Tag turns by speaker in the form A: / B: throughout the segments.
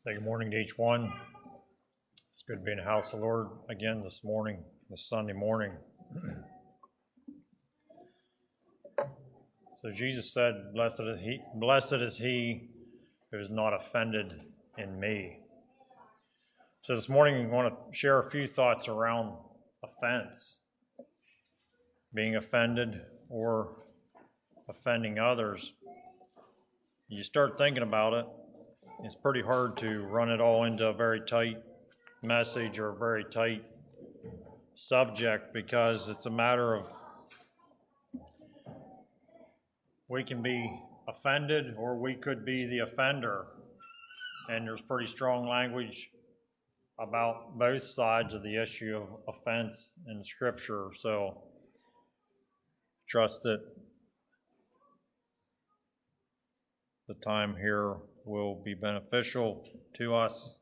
A: Good morning to each one. It's good to be in the house of the Lord again this morning, this Sunday morning. So Jesus said, blessed is he who is not offended in me. So this morning I want to share a few thoughts around offense, being offended or offending others. You start thinking about it, it's pretty hard to run it all into a very tight message or a very tight subject, because it's a matter of we can be offended or we could be the offender, and there's pretty strong language about both sides of the issue of offense in Scripture. So trust that the time here will be beneficial to us.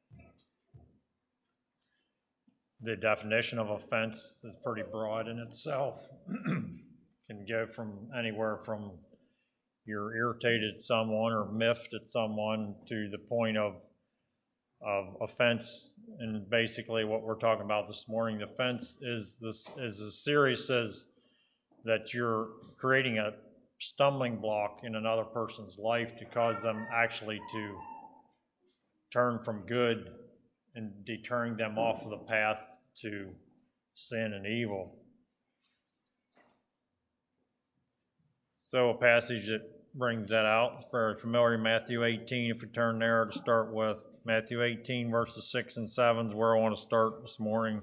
A: The definition of offense is pretty broad in itself. Can go from anywhere from you're irritated at someone or miffed at someone to the point of offense. And basically what we're talking about this morning, the offense is as serious as that you're creating a stumbling block in another person's life to cause them actually to turn from good and deterring them off of the path to sin and evil. So a passage that brings that out is very familiar, Matthew 18. If we turn there to start with, Matthew 18 verses 6 and 7 is where I want to start this morning.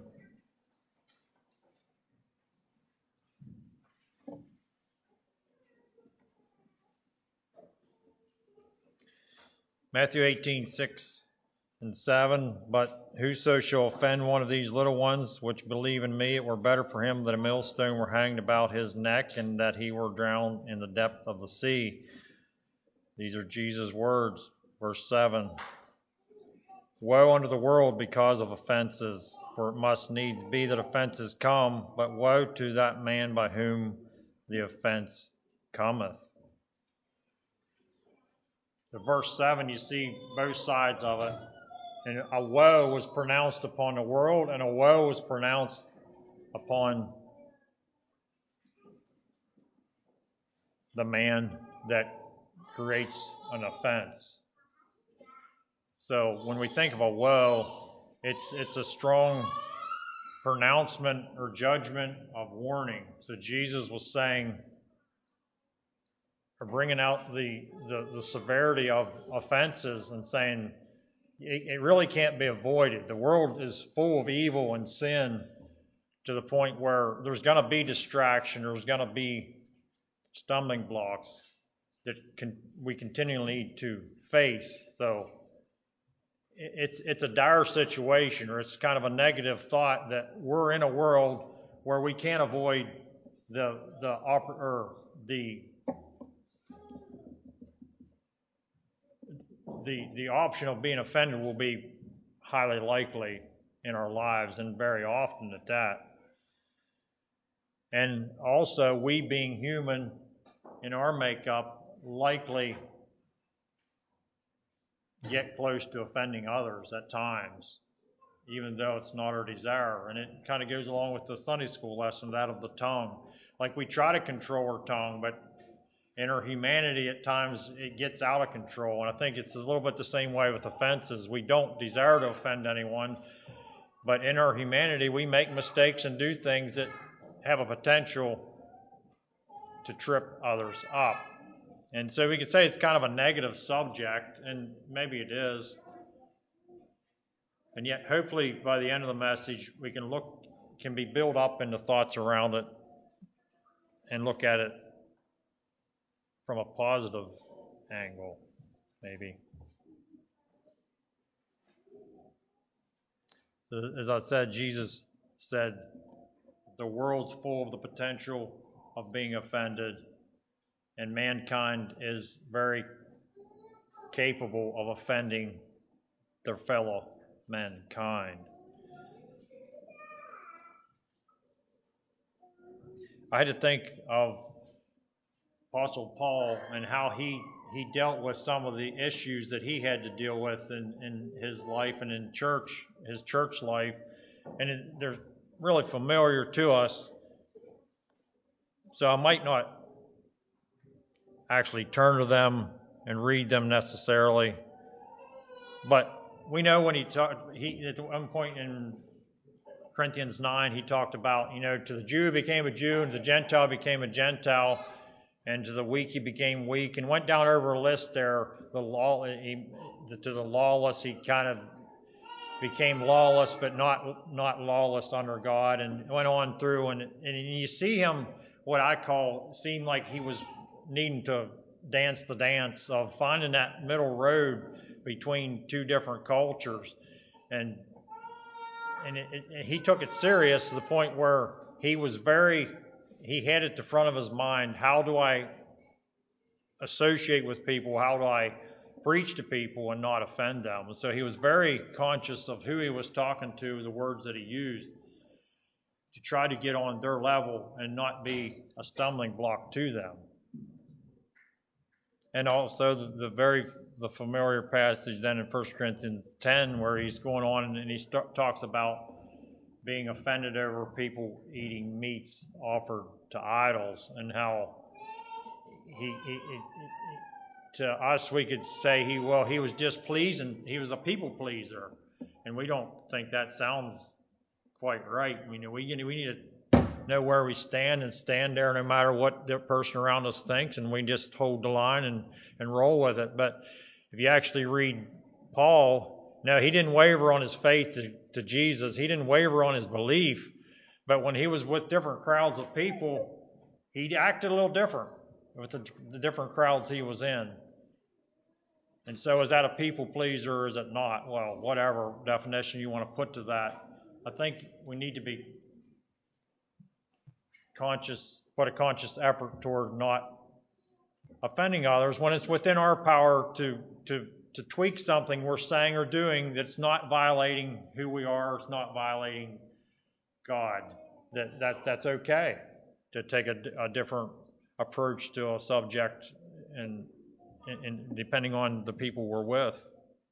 A: Matthew 18, 6 and 7, but whoso shall offend one of these little ones which believe in me, it were better for him that a millstone were hanged about his neck, and that he were drowned in the depth of the sea. These are Jesus' words. Verse 7, woe unto the world because of offenses, for it must needs be that offenses come, but woe to that man by whom the offense cometh. In verse 7, you see both sides of it. And a woe was pronounced upon the world, and a woe was pronounced upon the man that creates an offense. So when we think of a woe, it's a strong pronouncement or judgment of warning. So Jesus was saying, or bringing out the severity of offenses and saying, it really can't be avoided. The world is full of evil and sin to the point where there's going to be distraction, there's going to be stumbling blocks that we continually need to face. So it's a dire situation, or it's kind of a negative thought that we're in a world where we can't avoid the option of being offended will be highly likely in our lives, and very often at that. And also, we being human in our makeup likely get close to offending others at times, even though it's not our desire. And it kind of goes along with the Sunday school lesson, that of the tongue. Like, we try to control our tongue, but in our humanity, at times, it gets out of control. And I think it's a little bit the same way with offenses. We don't desire to offend anyone, but in our humanity, we make mistakes and do things that have a potential to trip others up. And so we could say it's kind of a negative subject, and maybe it is. And yet, hopefully, by the end of the message, we can be built up into thoughts around it and look at it from a positive angle, maybe. So, as I said, Jesus said, the world's full of the potential of being offended, and mankind is very capable of offending their fellow mankind. I had to think of Apostle Paul and how he he dealt with some of the issues that he had to deal with in his life and in church, his church life, and they're really familiar to us. So I might not actually turn to them and read them necessarily, but we know when he at one point in Corinthians 9, he talked about, to the Jew became a Jew, and to the Gentile became a Gentile, and to the weak he became weak, and went down over a list there. To the lawless he kind of became lawless, but not lawless under God, and went on through, and you see him, what I call, seemed like he was needing to dance the dance of finding that middle road between two different cultures, and he took it serious to the point where he had at the front of his mind, how do I associate with people? How do I preach to people and not offend them? And so he was very conscious of who he was talking to, the words that he used, to try to get on their level and not be a stumbling block to them. And also the familiar passage then in 1 Corinthians 10, where he's going on and he talks about being offended over people eating meats offered to idols, and how to us we could say he was displeasing, he was a people pleaser, and we don't think that sounds quite right. We need to know where we stand and stand there no matter what the person around us thinks, and we just hold the line and roll with it. But if you actually read Paul, no, he didn't waver on his faith to Jesus. He didn't waver on his belief. But when he was with different crowds of people, he acted a little different with the different crowds he was in. And so is that a people pleaser or is it not? Well, whatever definition you want to put to that, I think we need to be put a conscious effort toward not offending others when it's within our power to tweak something we're saying or doing that's not violating who we are, it's not violating God. That's okay to take a different approach to a subject and depending on the people we're with.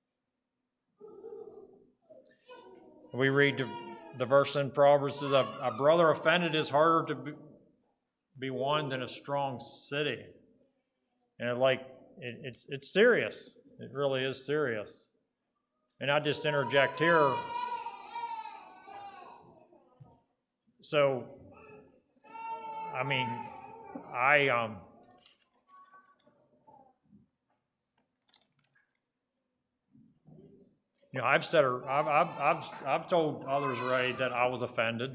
A: We read the verse in Proverbs says, a brother offended is harder to be won than a strong city. And it's serious. It really is serious. And I just interject here. So, I mean, I've told others already that I was offended,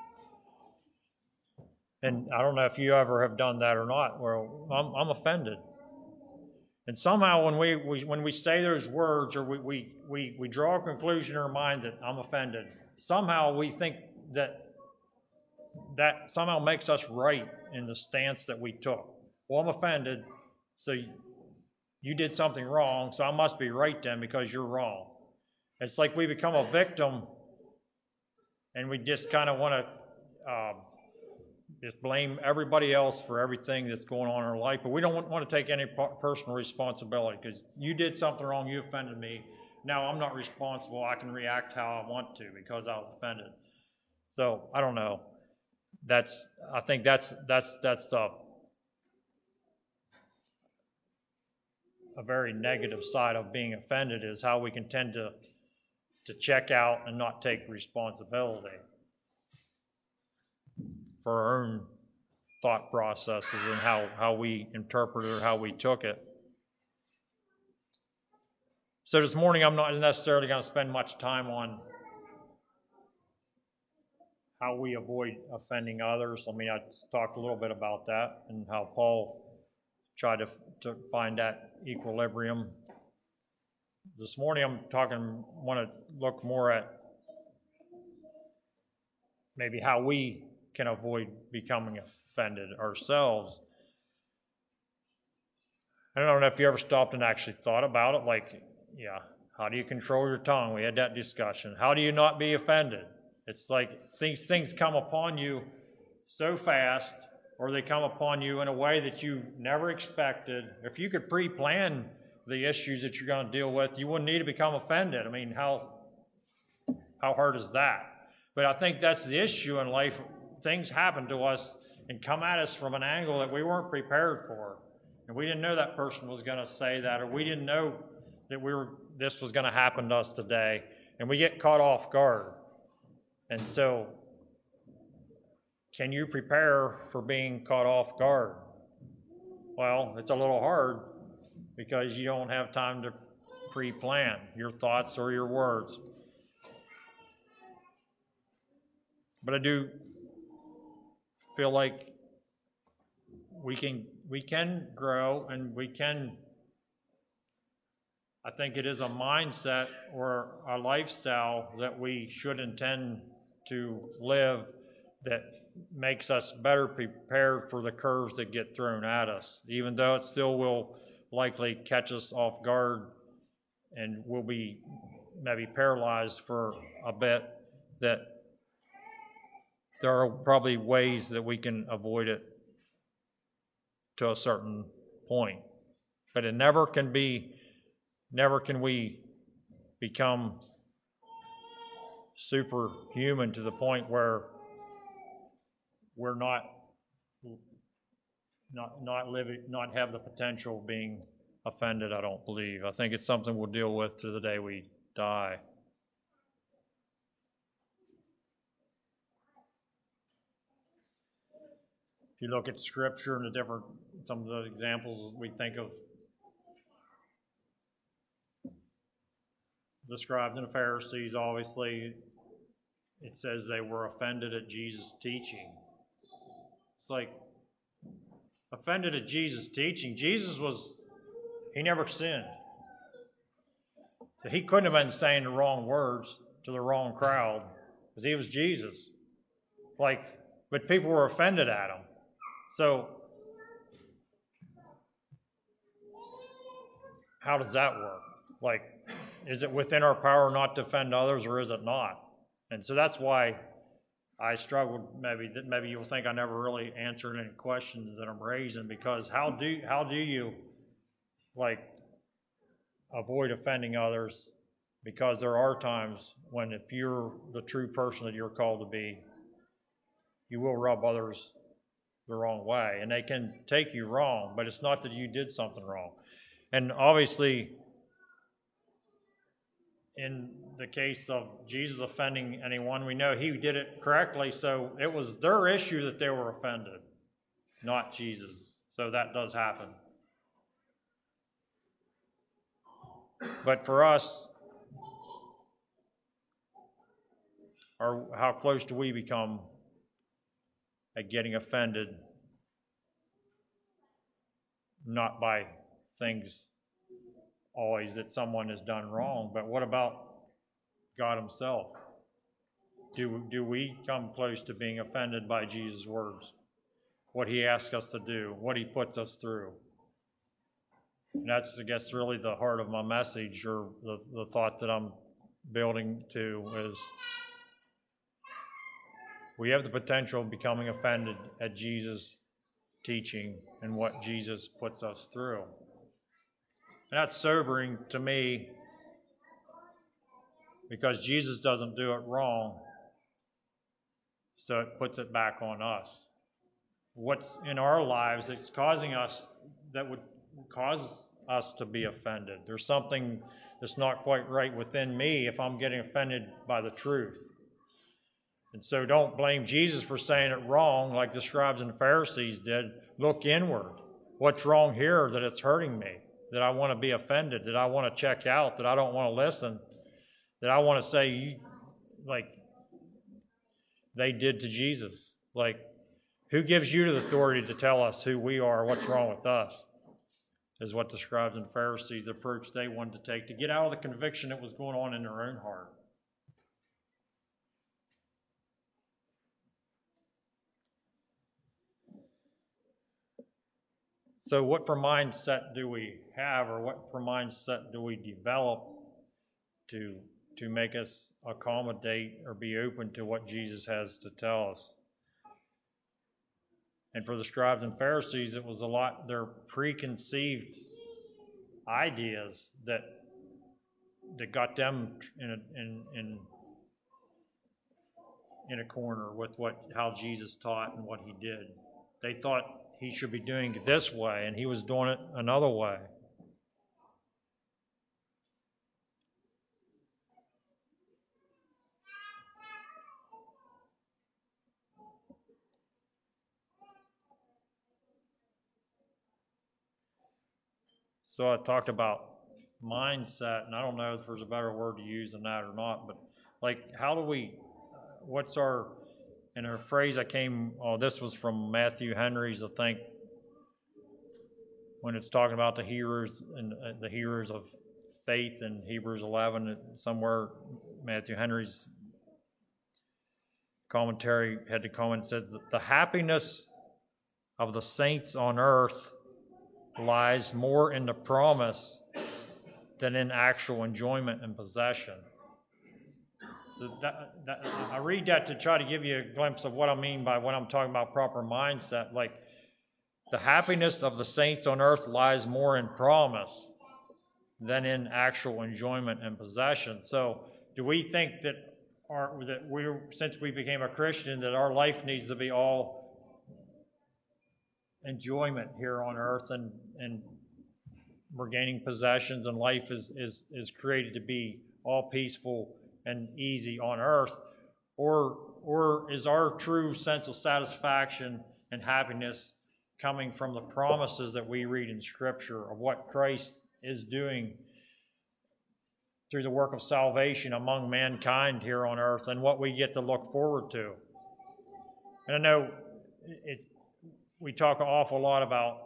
A: and I don't know if you ever have done that or not. Well, I'm offended, and somehow when we say those words or we draw a conclusion in our mind that I'm offended, somehow we think that somehow makes us right in the stance that we took. Well, I'm offended, so you did something wrong, so I must be right then because you're wrong. It's like we become a victim and we just kind of want to just blame everybody else for everything that's going on in our life, but we don't want to take any personal responsibility because you did something wrong, you offended me. Now I'm not responsible. I can react how I want to because I was offended. So I don't know. I think that's a very negative side of being offended is how we can tend to check out and not take responsibility for our own thought processes and how we interpreted or how we took it. So this morning I'm not necessarily going to spend much time on how we avoid offending others. I mean, I talked a little bit about that and how Paul tried to find that equilibrium. This morning want to look more at maybe how we can avoid becoming offended ourselves. I don't know if you ever stopped and actually thought about it, how do you control your tongue? We had that discussion. How do you not be offended? It's like things come upon you so fast, or they come upon you in a way that you never expected, if you could pre-plan the issues that you're going to deal with, you wouldn't need to become offended. I mean, how hard is that? But I think that's the issue in life. Things happen to us and come at us from an angle that we weren't prepared for. And we didn't know that person was going to say that, or we didn't know that this was going to happen to us today. And we get caught off guard. And so, can you prepare for being caught off guard? Well, it's a little hard because you don't have time to pre-plan your thoughts or your words. But I do feel like we can grow, and I think it is a mindset or a lifestyle that we should intend to live that makes us better prepared for the curves that get thrown at us, even though it still will likely catch us off guard and we'll be maybe paralyzed for a bit, that there are probably ways that we can avoid it to a certain point. But it never can we become superhuman to the point where we're not have the potential of being offended. I don't believe. I think it's something we'll deal with to the day we die. If you look at Scripture and some of the examples we think of, the scribes and the Pharisees, obviously, it says they were offended at Jesus' teaching. It's like, offended at Jesus' teaching. He never sinned. So he couldn't have been saying the wrong words to the wrong crowd because he was Jesus. But people were offended at him. So, how does that work? Is it within our power not to offend others, or is it not? And so that's why I struggled. Maybe you'll think I never really answered any questions that I'm raising, because how do you avoid offending others? Because there are times when, if you're the true person that you're called to be, you will rub others the wrong way, and they can take you wrong, but it's not that you did something wrong. And obviously, in the case of Jesus offending anyone, we know he did it correctly, so it was their issue that they were offended, not Jesus. So that does happen. But for us, how close do we become at getting offended? Not by things always that someone has done wrong, but what about God himself? Do we come close to being offended by Jesus' words? What he asks us to do, what he puts us through? And that's, I guess, really the heart of my message, or the thought that I'm building to, is we have the potential of becoming offended at Jesus' teaching and what Jesus puts us through. And that's sobering to me, because Jesus doesn't do it wrong, so it puts it back on us. What's in our lives that's causing us, that would cause us to be offended? There's something that's not quite right within me if I'm getting offended by the truth. And so don't blame Jesus for saying it wrong like the scribes and the Pharisees did. Look inward. What's wrong here that it's hurting me? That I want to be offended? That I want to check out? That I don't want to listen? That I want to say, like they did to Jesus? Who gives you the authority to tell us who we are, what's wrong with us? Is what the scribes and Pharisees, the approach they wanted to take to get out of the conviction that was going on in their own heart. So what mindset do we have, or what mindset do we develop to make us accommodate or be open to what Jesus has to tell us? And for the scribes and Pharisees, it was a lot their preconceived ideas that got them in a corner with how Jesus taught and what he did. They thought he should be doing it this way, and he was doing it another way. So I talked about mindset, and I don't know if there's a better word to use than that or not, but like, how do we, what's our, and a phrase this was from Matthew Henry's, I think, when it's talking about the hearers and the hearers of faith in Hebrews 11, somewhere Matthew Henry's commentary had the comment said that the happiness of the saints on earth lies more in the promise than in actual enjoyment and possession. So I read that to try to give you a glimpse of what I mean by when I'm talking about proper mindset. Like, the happiness of the saints on earth lies more in promise than in actual enjoyment and possession. So do we think that since we became a Christian, that our life needs to be all enjoyment here on earth, and we're gaining possessions, and life is created to be all peaceful and easy on earth? Or is our true sense of satisfaction and happiness coming from the promises that we read in Scripture of what Christ is doing through the work of salvation among mankind here on earth, and what we get to look forward to? And I know we talk an awful lot about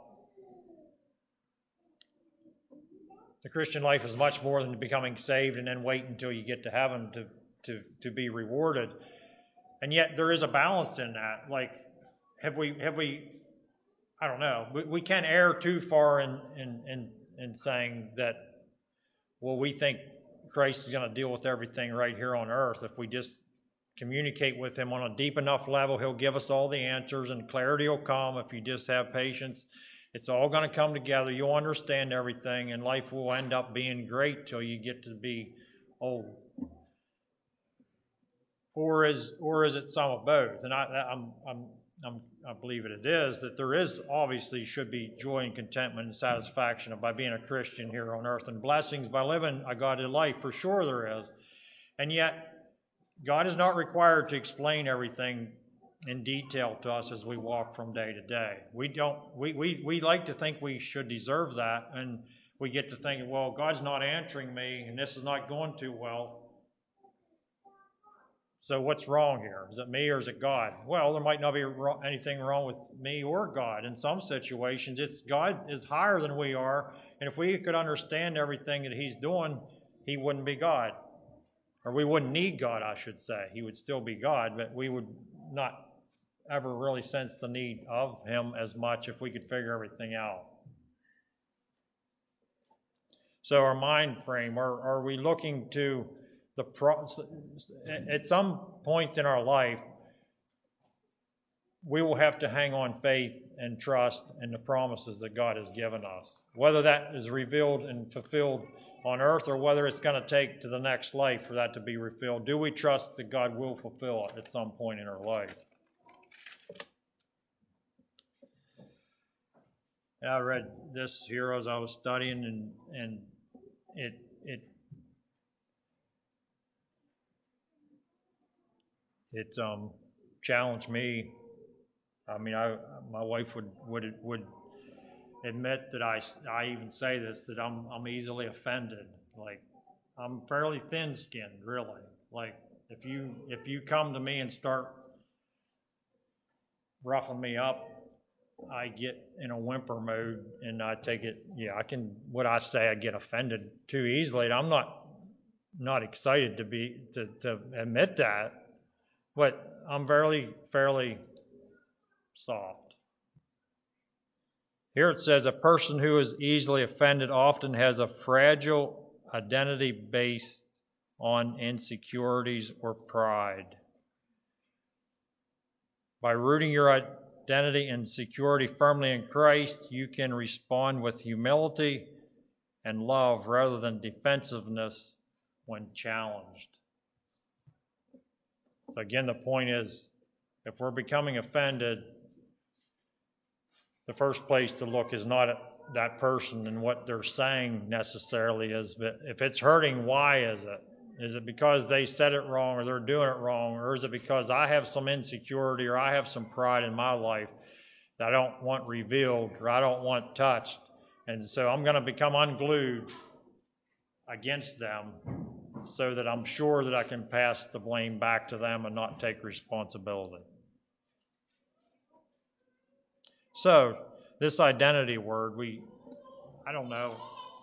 A: the Christian life is much more than becoming saved and then wait until you get to heaven to be rewarded. And yet there is a balance in that. Like, have we I don't know. We can't err too far in saying that, well, we think Christ is going to deal with everything right here on earth. If we just communicate with him on a deep enough level, he'll give us all the answers, and clarity will come if you just have patience. It's all going to come together. You'll understand everything, and life will end up being great till you get to be old. Or is it some of both? And I believe it is, that there is obviously should be joy and contentment and satisfaction by being a Christian here on earth, and blessings by living a godly life. For sure there is. And yet, God is not required to explain everything in detail to us as we walk from day to day. We like to think we should deserve that, and we get to thinking, well, God's not answering me, and this is not going too well. So what's wrong here? Is it me or is it God? Well, there might not be anything wrong with me or God. In some situations, God is higher than we are, and if we could understand everything that he's doing, he wouldn't be God. Or we wouldn't need God, I should say. He would still be God, but we would not ever really sense the need of him as much if we could figure everything out. So our mind frame, are we looking to at some points in our life, we will have to hang on faith and trust in the promises that God has given us. Whether that is revealed and fulfilled on earth, or whether it's going to take to the next life for that to be revealed, do we trust that God will fulfill it at some point in our life? And I read this here as I was studying, and it challenged me. I mean, my wife would admit that I even say this, that I'm easily offended. Like, I'm fairly thin-skinned, really. Like, if you come to me and start roughing me up, I get in a whimper mode, and I take it. Yeah, I get offended too easily. I'm not excited to admit that, but I'm fairly soft. Here it says, a person who is easily offended often has a fragile identity based on insecurities or pride. By rooting your identity and security firmly in Christ, you can respond with humility and love rather than defensiveness when challenged. So again, the point is, if we're becoming offended, the first place to look is not at that person and what they're saying necessarily is, but if it's hurting, why is it? Is it because they said it wrong or they're doing it wrong, or is it because I have some insecurity or I have some pride in my life that I don't want revealed or I don't want touched? And so I'm going to become unglued against them so that I'm sure that I can pass the blame back to them and not take responsibility. So this identity word, I don't know,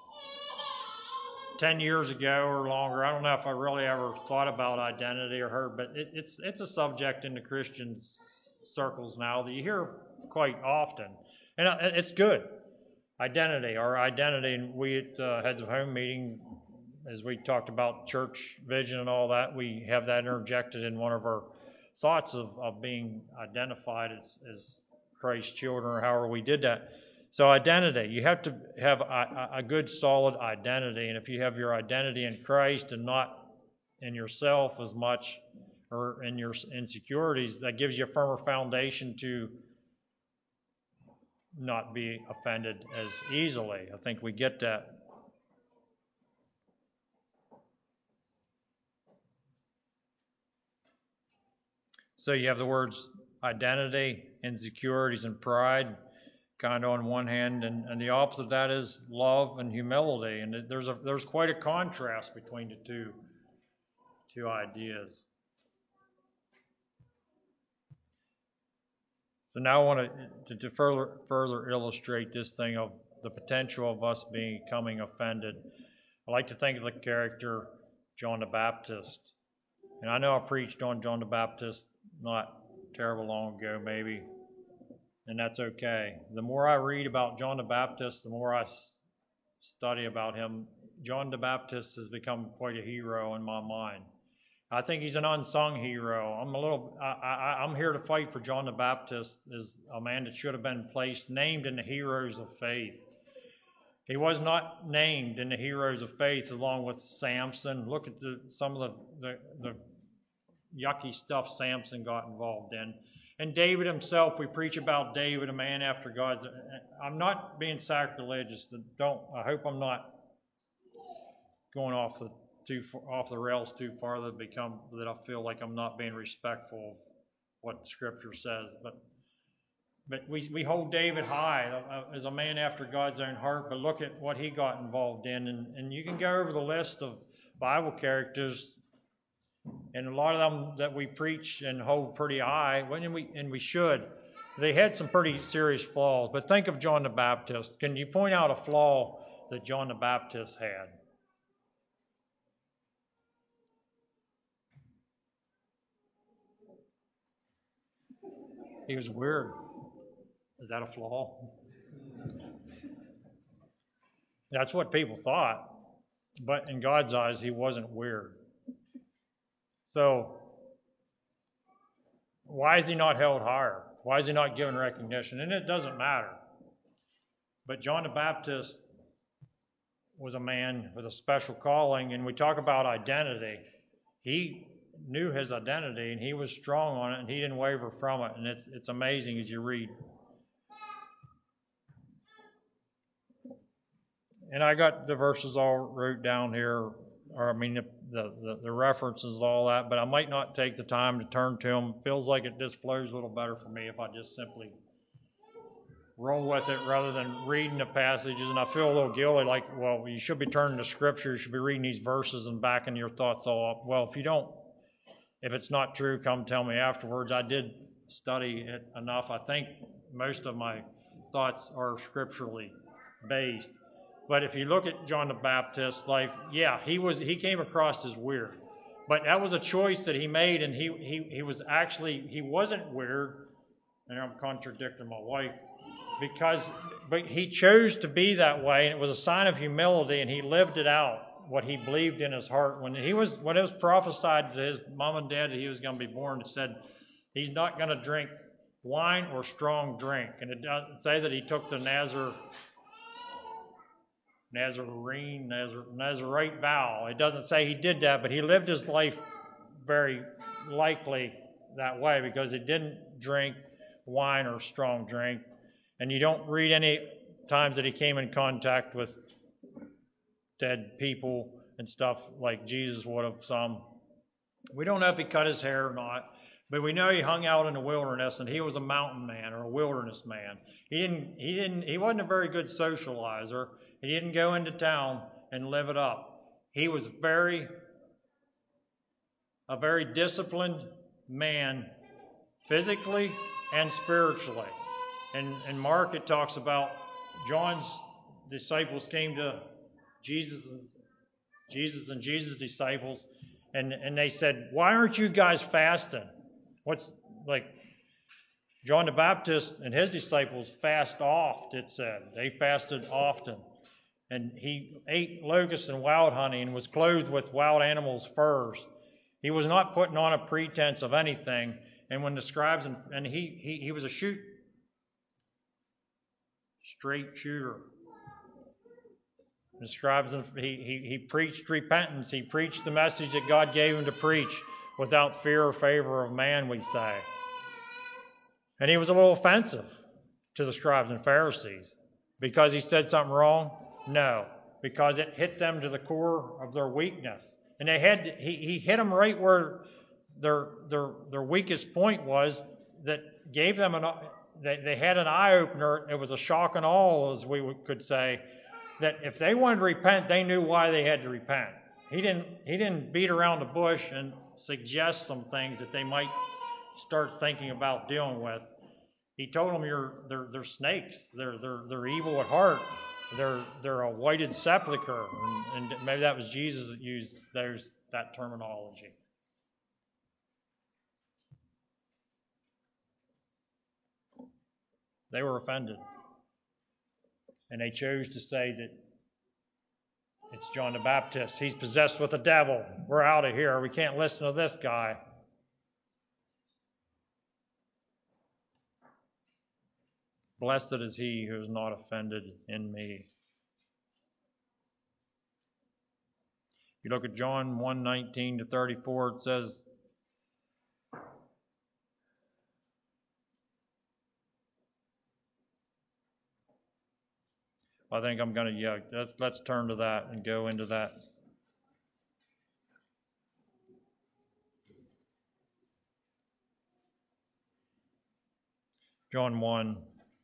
A: 10 years ago or longer, I don't know if I really ever thought about identity or heard, but it's a subject in the Christian circles now that you hear quite often. And it's good. Identity, our identity, and we at Heads of Home meeting, as we talked about church vision and all that, we have that interjected in one of our thoughts of being identified as Christ's children, or however we did that. So identity, you have to have a good solid identity, and if you have your identity in Christ and not in yourself as much or in your insecurities, that gives you a firmer foundation to not be offended as easily. I think we get that. So you have the words identity, insecurities, and pride kind of on one hand, and the opposite of that is love and humility. And there's quite a contrast between the two ideas. So now I want to further illustrate this thing of the potential of us becoming offended. I like to think of the character John the Baptist. And I know I preached on John the Baptist not terrible long ago, maybe, and that's okay. The more I read about John the Baptist, the more I study about him, John the Baptist has become quite a hero in my mind. I think he's an unsung hero. I'm here to fight for John the Baptist as a man that should have been named in the heroes of faith. He was not named in the heroes of faith along with Samson. Look at some of the yucky stuff Samson got involved in. And David himself, we preach about David, a man after God's. I'm not being sacrilegious. I hope I'm not going off the rails too far that I feel like I'm not being respectful of what the Scripture says. But we hold David high as a man after God's own heart. But look at what he got involved in, and you can go over the list of Bible characters. And a lot of them that we preach and hold pretty high, and we should, they had some pretty serious flaws. But think of John the Baptist. Can you point out a flaw that John the Baptist had? He was weird. Is that a flaw? That's what people thought. But in God's eyes, he wasn't weird. So why is he not held higher? Why is he not given recognition? And it doesn't matter. But John the Baptist was a man with a special calling, and we talk about identity. He knew his identity, and he was strong on it, and he didn't waver from it. And it's amazing as you read. And I got the verses all wrote down here, the references and all that, but I might not take the time to turn to them. Feels like it just flows a little better for me if I just simply roll with it rather than reading the passages. And I feel a little guilty, like, well, you should be turning to Scripture, you should be reading these verses and backing your thoughts all up. Well, if it's not true, come tell me afterwards. I did study it enough. I think most of my thoughts are scripturally based. But if you look at John the Baptist's life, yeah, he came across as weird. But that was a choice that he made, and he wasn't weird, and I'm contradicting my wife, but he chose to be that way, and it was a sign of humility, and he lived it out, what he believed in his heart. When it was prophesied to his mom and dad that he was going to be born, it said he's not going to drink wine or strong drink. And it doesn't say that he took the Nazarite vow. It doesn't say he did that, but he lived his life very likely that way because he didn't drink wine or strong drink. And you don't read any times that he came in contact with dead people and stuff like Jesus would have some. We don't know if he cut his hair or not, but we know he hung out in the wilderness and he was a mountain man or a wilderness man. He wasn't a very good socializer. He didn't go into town and live it up. He was a very disciplined man, physically and spiritually. In Mark, it talks about John's disciples came to Jesus and Jesus' disciples, and they said, "Why aren't you guys fasting?" John the Baptist and his disciples fast oft, it said. They fasted often. And he ate locusts and wild honey and was clothed with wild animals' furs. He was not putting on a pretense of anything. And when the scribes, and he was a straight shooter. The scribes, he preached repentance. He preached the message that God gave him to preach without fear or favor of man, we say. And he was a little offensive to the scribes and Pharisees. Because he said something wrong? No. Because it hit them to the core of their weakness. And he hit them right where their weakest point was, that gave them they had an eye-opener. It was a shock and awe, as we could say, that if they wanted to repent, they knew why they had to repent. He didn't beat around the bush and suggest some things that they might start thinking about dealing with. He told them, they're snakes. They're evil at heart. They're a whited sepulcher. And maybe that was Jesus that used that terminology. They were offended. And they chose to say that it's John the Baptist. He's possessed with the devil. We're out of here. We can't listen to this guy. Blessed is he who is not offended in me. If you look at John 1:19-34, it says, I think I'm going to, let's turn to that and go into that. John 1.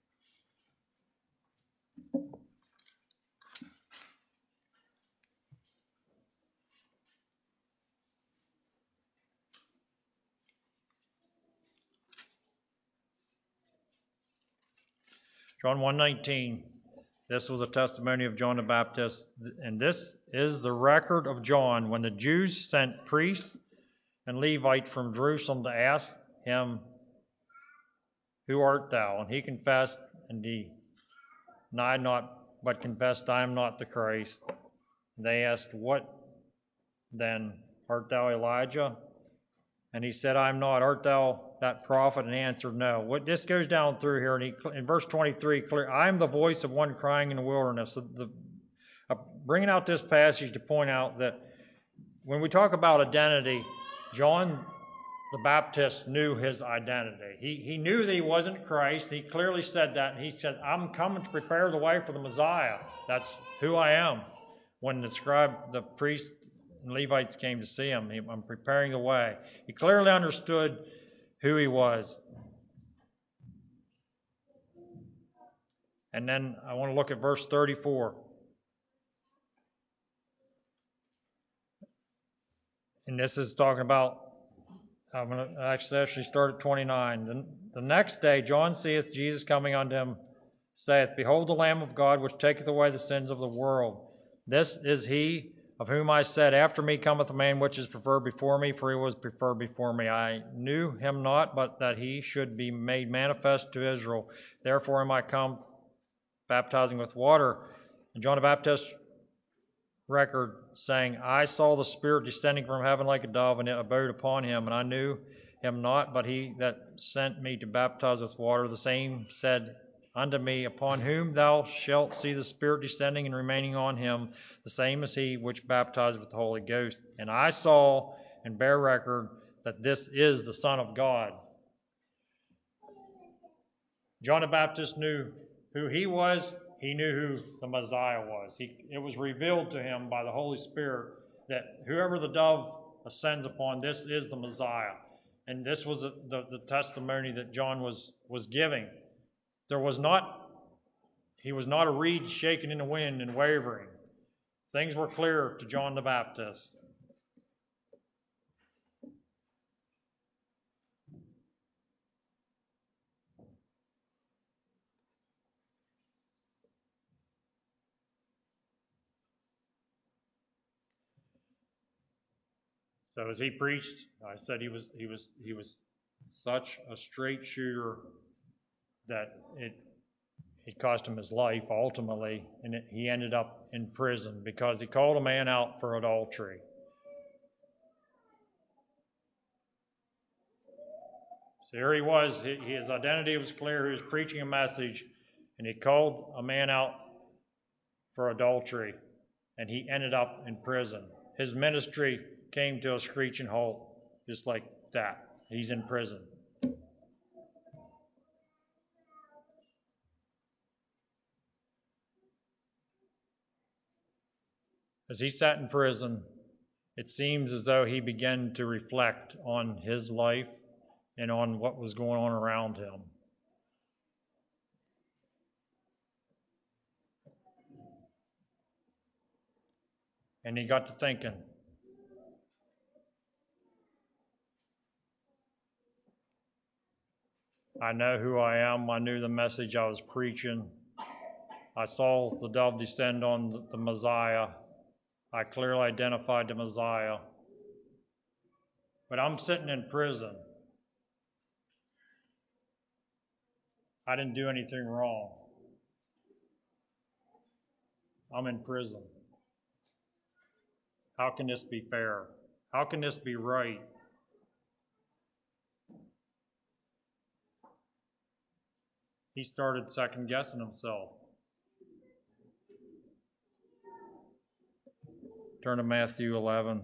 A: John 1:19. This was a testimony of John the Baptist, and this is the record of John when the Jews sent priests and Levites from Jerusalem to ask him, "Who art thou?" And he confessed and denied not, but confessed, "I am not the Christ." And they asked, "What then? Art thou Elijah?" And he said, "I am not. Art thou that prophet?" And he answered, "No." This goes down through here, and in verse 23, I am the voice of one crying in the wilderness. Bringing out this passage to point out that when we talk about identity, John the Baptist knew his identity. He knew that he wasn't Christ. He clearly said that. And he said, "I'm coming to prepare the way for the Messiah." That's who I am. When the priest and Levites came to see him, I'm preparing the way. He clearly understood who he was. And then I want to look at verse 34. And this is talking about, I'm going to actually start at 29. The next day John seeth Jesus coming unto him, saith, "Behold the Lamb of God, which taketh away the sins of the world. This is he of whom I said, After me cometh a man which is preferred before me, for he was preferred before me. I knew him not, but that he should be made manifest to Israel. Therefore am I come, baptizing with water." And John the Baptist record saying, "I saw the Spirit descending from heaven like a dove, and it abode upon him. And I knew him not, but he that sent me to baptize with water, the same said unto me, Upon whom thou shalt see the Spirit descending and remaining on him, the same is he which baptized with the Holy Ghost. And I saw and bear record that this is the Son of God. John the Baptist knew who he was. He knew who the Messiah was. It was revealed to him by the Holy Spirit that whoever the dove ascends upon, this is the Messiah. And this was the testimony that John was giving. He was not a reed shaken in the wind and wavering. Things were clear to John the Baptist. So as he preached, I said he was such a straight shooter that it cost him his life ultimately, and he ended up in prison because he called a man out for adultery. So here he was, his identity was clear, he was preaching a message, and he called a man out for adultery, and he ended up in prison. His ministry came to a screeching halt, just like that. He's in prison. As he sat in prison, it seems as though he began to reflect on his life and on what was going on around him. And he got to thinking, I know who I am. I knew the message I was preaching. I saw the dove descend on the Messiah. I clearly identified the Messiah. But I'm sitting in prison. I didn't do anything wrong. I'm in prison. How can this be fair? How can this be right? He started second guessing himself. Turn to Matthew 11.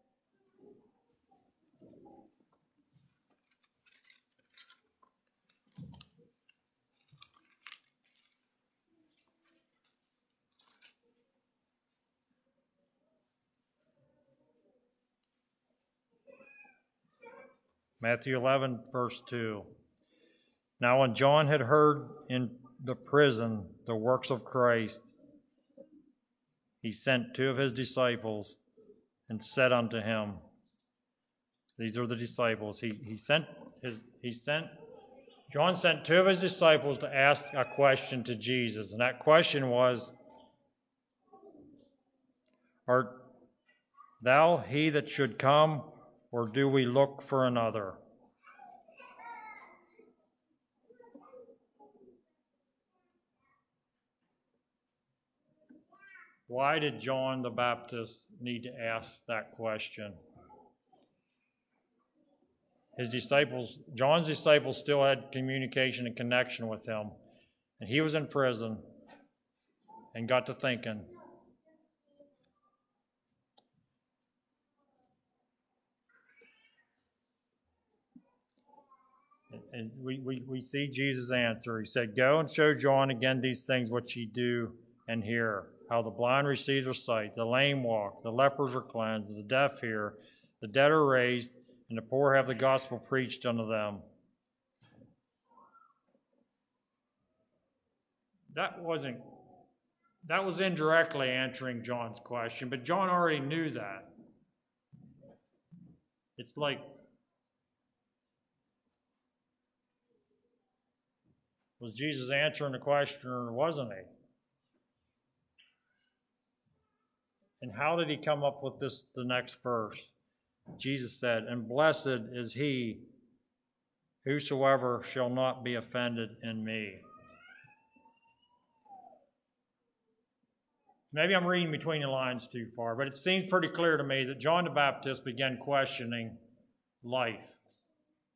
A: Matthew 11, verse 2. Now when John had heard in the prison the works of Christ, he sent two of his disciples and said unto him, these are the disciples. John sent two of his disciples to ask a question to Jesus, and that question was, Art thou he that should come, or do we look for another? Why did John the Baptist need to ask that question? John's disciples still had communication and connection with him, and he was in prison and got to thinking, and we see Jesus' answer. He said, Go and show John again these things which ye do and hear, how the blind receive their sight, the lame walk, the lepers are cleansed, the deaf hear, the dead are raised, and the poor have the gospel preached unto them. That was indirectly answering John's question, but John already knew that. It's like, was Jesus answering the question or wasn't he? And how did he come up with the next verse? Jesus said, And blessed is he whosoever shall not be offended in me. Maybe I'm reading between the lines too far, but it seems pretty clear to me that John the Baptist began questioning life.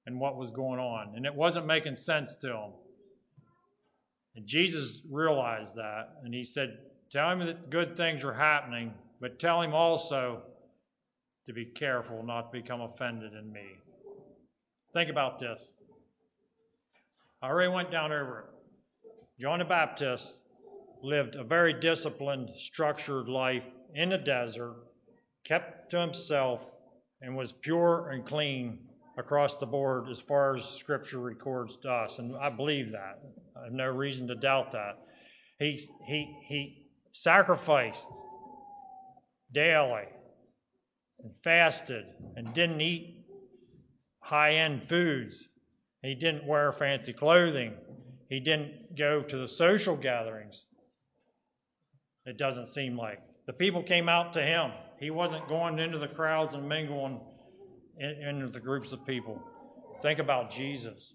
A: and what was going on, and it wasn't making sense to him. And Jesus realized that, and he said, tell him that good things are happening, but tell him also to be careful not to become offended in me. Think about this. I already went down over it. John the Baptist lived a very disciplined, structured life in the desert, kept to himself, and was pure and clean across the board as far as Scripture records to us. And I believe that. I have no reason to doubt that. He sacrificed daily and fasted and didn't eat high-end foods. He didn't wear fancy clothing. He didn't go to the social gatherings. It doesn't seem like. The people came out to him. He wasn't going into the crowds and mingling into the groups of people. Think about Jesus.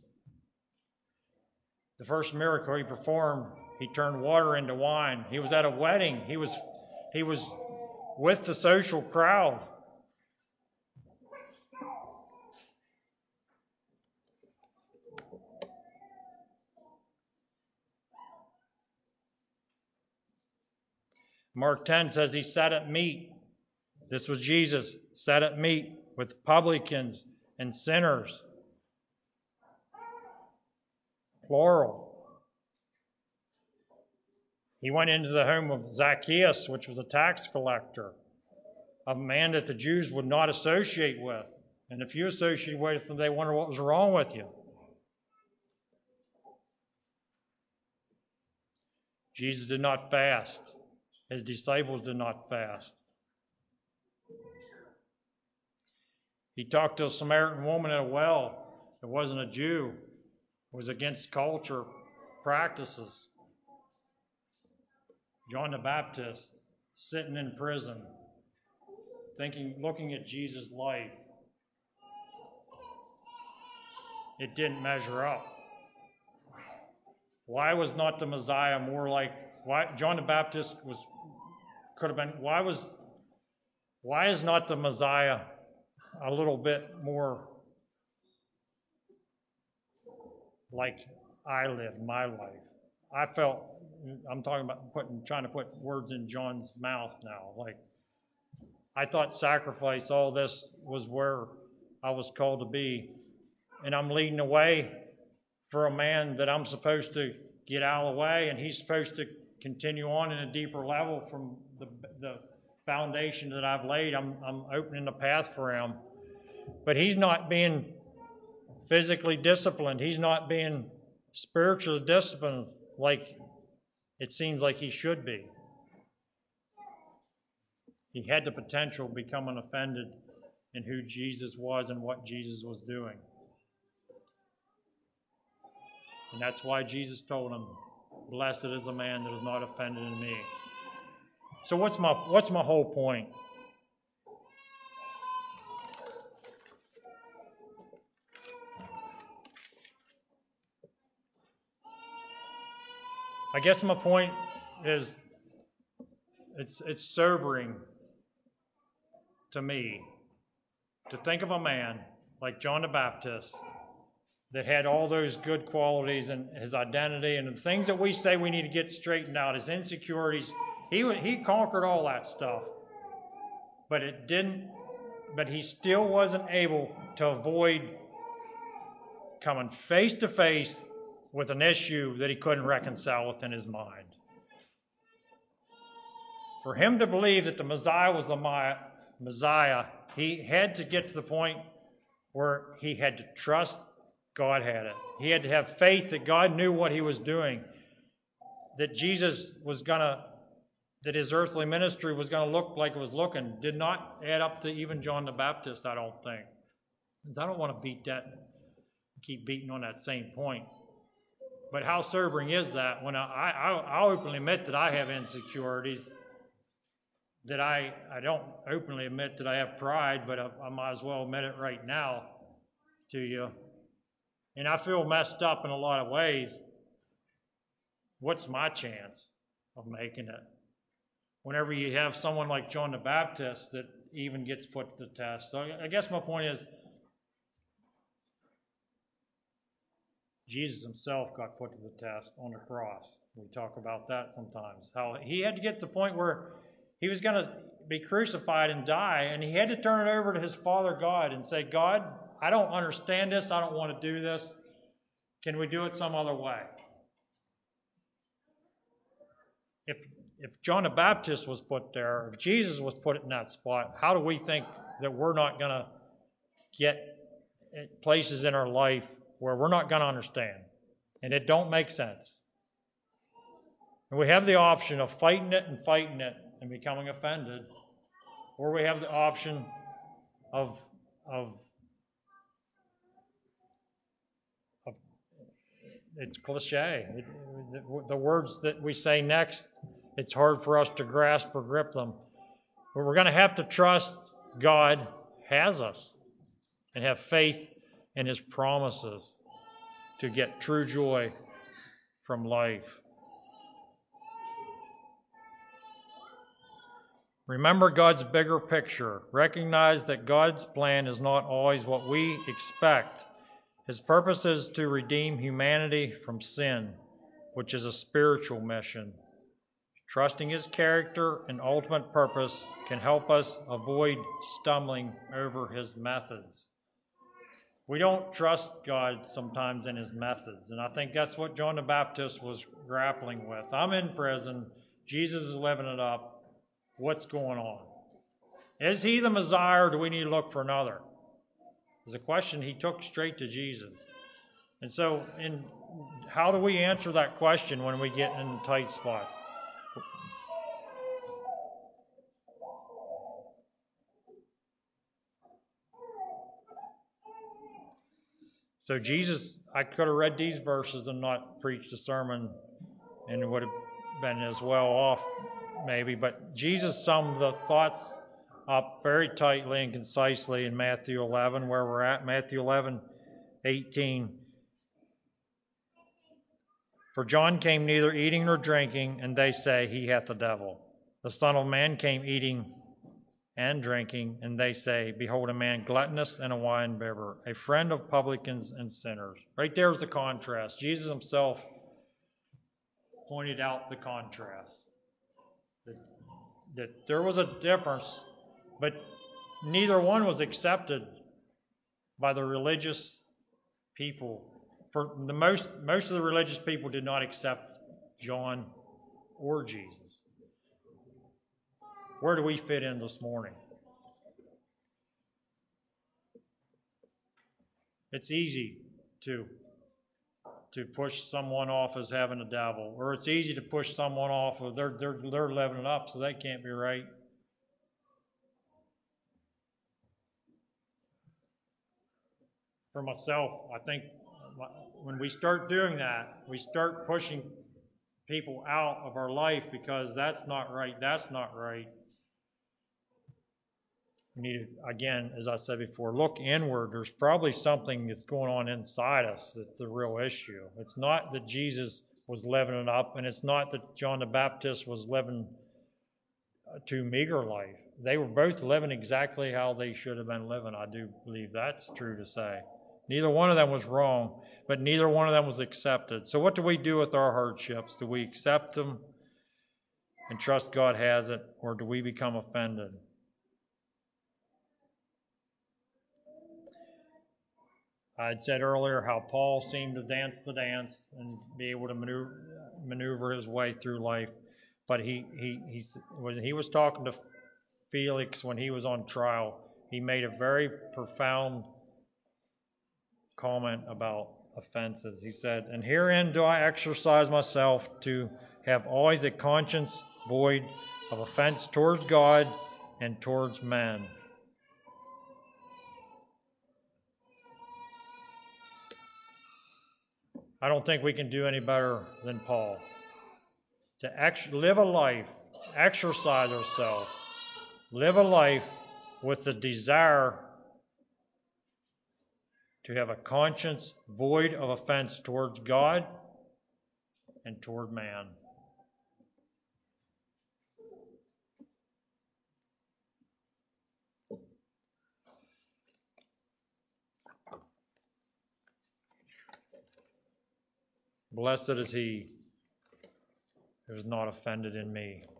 A: The first miracle he performed, he turned water into wine. He was at a wedding. He was with the social crowd. Mark 10 says he sat at meat. This was Jesus, sat at meat with publicans and sinners. Plural. He went into the home of Zacchaeus, which was a tax collector, a man that the Jews would not associate with. And if you associate with them, they wonder what was wrong with you. Jesus did not fast. His disciples did not fast. He talked to a Samaritan woman at a well. It wasn't a Jew. It was against culture practices. John the Baptist sitting in prison, looking at Jesus' life. It didn't measure up. Why was not the Messiah more like? Why John the Baptist could have been? Why is not the Messiah a little bit more like I lived my life? I felt, I'm talking about trying to put words in John's mouth now. Like, I thought sacrifice, all this was where I was called to be. And I'm leading the way for a man that I'm supposed to get out of the way, and he's supposed to continue on in a deeper level from the foundation that I've laid. I'm opening the path for him. But he's not being physically disciplined. He's not being spiritually disciplined like it seems like he should be. He had the potential of becoming offended in who Jesus was and what Jesus was doing. And that's why Jesus told him, blessed is a man that is not offended in me. So what's my whole point? I guess my point is it's sobering to me to think of a man like John the Baptist that had all those good qualities and his identity and the things that we say we need to get straightened out, his insecurities. He conquered all that stuff. But he still wasn't able to avoid coming face to face with an issue that he couldn't reconcile within his mind. For him to believe that the Messiah was the Messiah, he had to get to the point where he had to trust God had it. He had to have faith that God knew what he was doing, that Jesus was that his earthly ministry was going to look like it was looking. Did not add up to even John the Baptist, I don't think. Because I don't want to keep beating on that same point. But how sobering is that when I'll openly admit that I have insecurities, that I don't openly admit that I have pride, but I might as well admit it right now to you. And I feel messed up in a lot of ways. What's my chance of making it? Whenever you have someone like John the Baptist that even gets put to the test. So I guess my point is, Jesus himself got put to the test on the cross. We talk about that sometimes. How he had to get to the point where he was going to be crucified and die, and he had to turn it over to his Father God and say, God, I don't understand this. I don't want to do this. Can we do it some other way? If John the Baptist was put there, if Jesus was put in that spot, how do we think that we're not going to get places in our life where we're not going to understand? And it don't make sense. And we have the option of fighting it and becoming offended, or we have the option of it's cliche. The words that we say next, it's hard for us to grasp or grip them. But we're going to have to trust God has us and have faith in His promises to get true joy from life. Remember God's bigger picture. Recognize that God's plan is not always what we expect. His purpose is to redeem humanity from sin, which is a spiritual mission. Trusting His character and ultimate purpose can help us avoid stumbling over His methods. We don't trust God sometimes in His methods, and I think that's what John the Baptist was grappling with. I'm in prison. Jesus is living it up. What's going on? Is He the Messiah, or do we need to look for another? It's a question he took straight to Jesus. And so, how do we answer that question when we get in tight spots? So Jesus, I could have read these verses and not preached a sermon, and it would have been as well off maybe, but Jesus summed the thoughts up very tightly and concisely in Matthew 11, where we're at, Matthew 11:18. For John came neither eating nor drinking, and they say, he hath the devil. The Son of Man came eating and drinking, and they say, behold, a man gluttonous and a wine-bibber, a friend of publicans and sinners. Right there's the contrast. Jesus himself pointed out the contrast. That there was a difference, but neither one was accepted by the religious people. For the most of the religious people did not accept John or Jesus. Where do we fit in this morning? It's easy to push someone off as having a devil, or it's easy to push someone off of they're living it up, so they can't be right. For myself, I think when we start doing that, we start pushing people out of our life because that's not right. We need to, again, as I said before, look inward. There's probably something that's going on inside us that's the real issue. It's not that Jesus was living it up, and it's not that John the Baptist was living a too meager life. They were both living exactly how they should have been living. I do believe that's true to say. Neither one of them was wrong, but neither one of them was accepted. So what do we do with our hardships? Do we accept them and trust God has it, or do we become offended? I had said earlier how Paul seemed to dance the dance and be able to maneuver his way through life. But when he was talking to Felix when he was on trial, he made a very profound comment about offenses. He said, and herein do I exercise myself to have always a conscience void of offense towards God and towards men. I don't think we can do any better than Paul. To live a life, exercise ourselves, live a life with the desire to have a conscience void of offense towards God and toward man. Blessed is he who is not offended in me.